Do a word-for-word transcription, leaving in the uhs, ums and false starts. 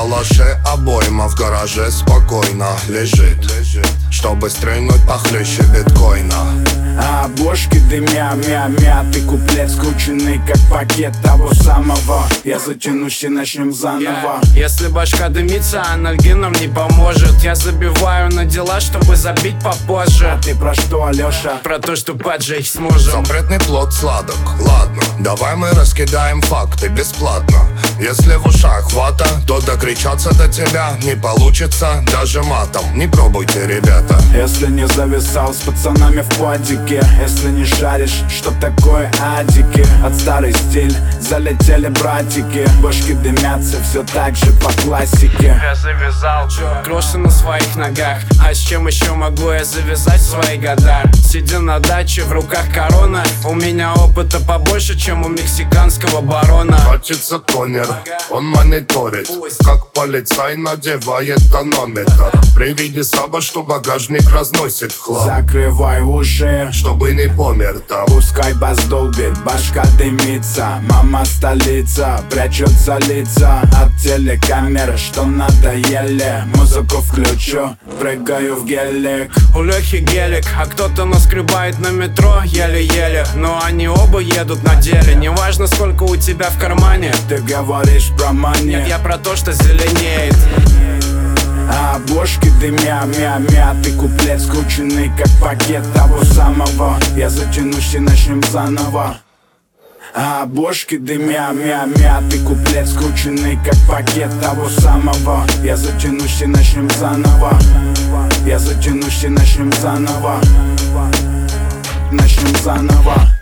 калаше, обойма в гараже спокойно лежит, чтобы стрельнуть похлеще биткоина. А бошки дымя, мя, мятый куплет, скрученный как пакет того самого. Я затянусь и начнем заново. yeah. Если башка дымится, анальгином не поможет. Я забиваю на дела, чтобы забить попозже. А ты про что, Алёша? Про то, что поджечь сможем. Запретный плод сладок, ладно, давай мы раскидаем факты бесплатно. Если в ушах вата, то докричаться до тебя не получится даже матом. Не пробуйте, ребята. Если не зависал с пацанами в падике, если не шаришь, что такое адики. От старый стиль залетели братики, башки дымятся все так же по классике. Я завязал кроши на своих ногах. А с чем еще могу я завязать в свои года? Сидя на даче, в руках корона. У меня опыта побольше, чем у мексиканского барона. Хочется тонер, он мониторит, как полицай надевает тонометр. При виде саба, что багажник разносит в хлам. Закрывай уши, чтобы не помер там. пускай бас долбит, башка дымится. Мама столица, прячутся лица от телекамер, что надоели. Музыку включу, прыгаю в гелик. У Лехи гелик, а кто-то наскребает на метро еле-еле. Но они оба едут на деле. Неважно, сколько у тебя в кармане. Ты говоришь про мани. Нет, я про то, что зеленеет. А бошки дымя, мя, мятый куплет, скрученный как пакет того самого. Я затянусь и начнем заново. А бошки дымя, мя, мятый куплет, скрученный как пакет того самого. Я затянусь и начнем заново. Я затянусь и начнем заново. Начнем заново.